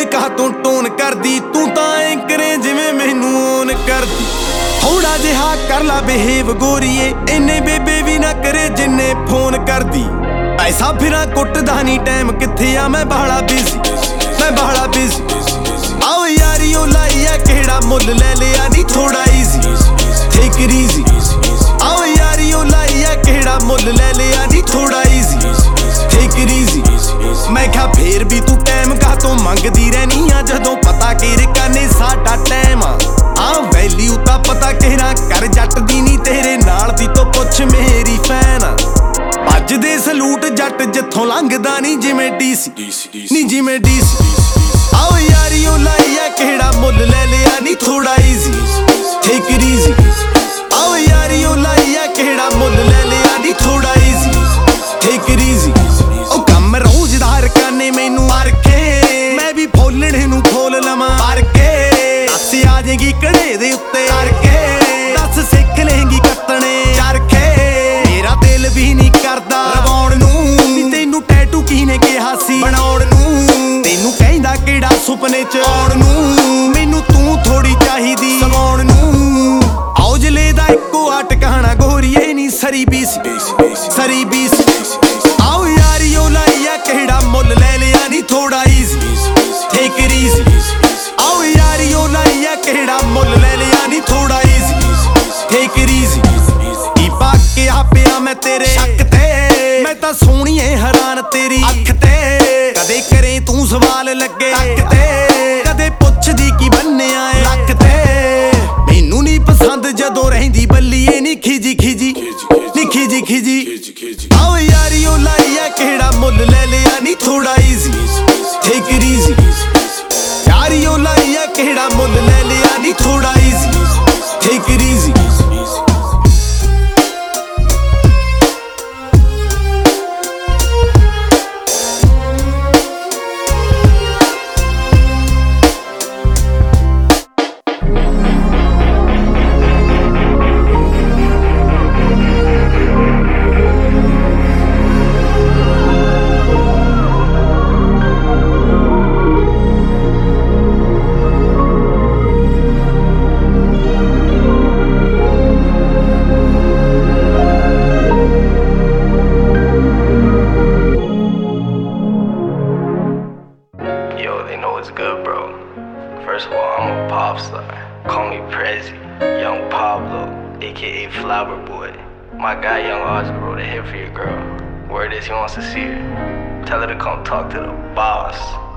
ਕਾਹਤੋਂ ਟੋਨ ਕਰਦੀ ਤੂੰ ਤਾਂ ਐਂ ਕਰੇ ਜਿਵੇਂ ਮੈਨੂੰ ਓਨ ਕਰਦੀ ਥੋੜਾ ਜਿਹਾ ਕਰ ਲਾ ਬਿਹੇਵ ਗੋਰੀਏ ਇੰਨੇ ਬੇਬੇ ਵੀ ਨਾ ਕਰੇ ਜਿੰਨੇ ਫੋਨ ਕਰਦੀ ਐਸਾ ਫਿਰਾਂ ਕੁੱਟਦਾ ਨਹੀਂ ਟਾਈਮ ਕਿੱਥੇ ਆ ਮੈਂ ਬਾਹਲਾ ਬਿਜ਼ੀ ਆਓ ਯਾਰੀਓ ਲਾਈ ਆ ਕਿਹੜਾ ਮੁੱਲ ਲੈ ਲਿਆ ਨੀ ਥੋੜਾ ਈਜ਼ੀ ਟੇਕ ਇਟ ਈਜ਼ੀ ਆਓ ਯਾਰੀਓ ਲਾਈ ਆ ਕਿਹੜਾ ਮੁੱਲ ਲੈ ਲਿਆ ਨੀ ਥੋੜਾ ਈਜ਼ੀ ਟੇਕ ਇਟ ਈਜ਼ੀ ਮੈਂ ਕਿਹਾ ਫੇਰ ਵੀ ਤੂੰ ਟਾਈਮ ਕਾਹਤੋਂ ਮੰਗਦੀ ਰਹਿਨੀ ਆ ਜਦੋਂ ਪਤਾ ਕਿਰਕਾ ਨੇ ਸਾਡਾ ਟਾਈਮ ਆ ਵੈਲਿਊ ਤਾਂ ਪਤਾ ਕਿਹੜਾ ਕਰ ਜੱਟ ਦੀ ਨੀ ਤੇਰੇ ਨਾਲ ਦੀ ਤੋਂ ਪੁੱਛ ਮੇਰੀ ਫੈਨ ਭੱਜਦੇ ਸਲੂਟ ਜੱਟ ਜਿੱਥੋਂ ਲੰਘਦਾ ਨੀ ਜਿਵੇਂ ਡੀਸੀ ਨੀ ਜਿਵੇਂ ਡੀਸੀ ਆਓ ਯਾਰੀਓ ਲਾਈ ਆ ਕਿਹੜਾ ਮੁੱਲ ਲੈ ਲਿਆ ਨੀ ਥੋੜਾ ਈਜ਼ੀ ਟੇਕ ਇਟ ਈਜ਼ੀ ਆਓ ਯਾਰੀਓ ਲਾਈ ਆ ਕਿਹੜਾ ਮੁੱਲ ਲੈ ਲਿਆ ਨੀ ਥੋੜਾ ਈਜ਼ੀ ਟੇਕ ਇਟ ਈਜ਼ੀ ਉਹ ਕੰਮ ਰੋਜ਼ਦਾਰ ਕਰਨੇ ਮੈਨੂੰ ਮਾਰ ਕੇ ਮੈਂ ਵੀ ਫੋਲਣੇ ਨੂੰ ਫੋਲ ਲਵਾਂ ਮਾਰ ਕੇ ਦੱਸ ਆ ਜੇਗੀ ਕੜੇ ਦੇ ਉੱਤੇ ਕਰਕੇ ਦੱਸ ਸਿੱਖ ਲੇਂਗੀ ਕੱਤਣੇ ਚਰਖੇ ਮੇਰਾ ਦਿਲ ਵੀ ਨਹੀਂ ਕਰਦਾ ਰਵਾਉਣ ਨੂੰ ਨੀ ਤੈਨੂੰ ਟੈਟੂ ਕਿਹਨੇ ਕਿਹਾ ਸੀ ਬਣਾਉਣ ਨੂੰ ਤੈਨੂੰ ਕਹਿੰਦਾ ਕਿਹੜਾ ਸੁਪਨੇ ਚ ਆਉਣ ਨੂੰ ਮੈਨੂੰ ਤੂੰ ਥੋੜੀ ਚਾਹੀਦੀ ਸਵਾਉਣ ਨੂੰ ਔਜਲੇ ਦਾ ਇੱਕੋ ਆ ਟਿਕਾਣਾ ਗੋਰੀਏ ਨੀ ਸਰੀ ਬੀਸ ਆਓ ਯਾਰੀਓ ਲਾਈ ਆ ਕਿਹੜਾ ਮੁੱਲ ਲੈ ਲਿਆ ਨੀ ਥੋੜਾ ਈਜ਼ੀ ਟੇਕ ਇਟ ਈਜ਼ੀ ਆਓ ਯਾਰੀਓ ਲਾਈ ਆ ਕਿਹੜਾ ਮੁੱਲ ਲੈ ਲਿਆ ਨੀ ਥੋੜਾ ਈਜ਼ੀ ਟੇਕ ਇਟ ਈਜ਼ੀ ਕੀ ਪਾ ਕੇ ਆ ਪਿਆ ਮੈਂ ਤੇਰੇ ਸ਼ੱਕ ਤੇ ਮੈਂ ਤਾਂ ਸੋਹਣੀਏ ਹੈਰਾਨ ਤੇਰੀ ਅੱਖ ਤੇ ਕਦੇ ਕਰੇ ਤੂੰ ਸਵਾਲ ਲੱਗੇ ਅੱਖ ਤੇ ਕਦੇ ਪੁੱਛਦੀ ਕੀ ਬੰਨਿਆ ਏ ਲੱਕ ਤੇ ਮੈਨੂੰ ਨਹੀਂ ਪਸੰਦ ਜਦੋਂ ਰਹਿੰਦੀ ਬੱਲੀਏ ਨੀ ਖਿਜੀ ਆਓ ਯਾਰੀਓ ਲਾਈ ਆ ਕਿਹੜਾ ਮੁੱਲ ਲੈ ਲਿਆ ਨੀ ਥੋੜਾ ਈਜ਼ੀ ਟੇਕ ਇਟ ਈਜ਼ੀ ਯਾਰੀਓ ਲਾਈ ਆ ਕਿਹੜਾ ਮੁੱਲ ਲੈ ਲਿਆ ਨੀ ਥੋੜਾ easy take it easy Good, bro. First of all, I'm a pop star. Call me Prezi, Young Pablo, aka Flower Boy. My guy Young Audrey wrote a hit for your girl. Word is he wants to see her. Tell her to come talk to the boss.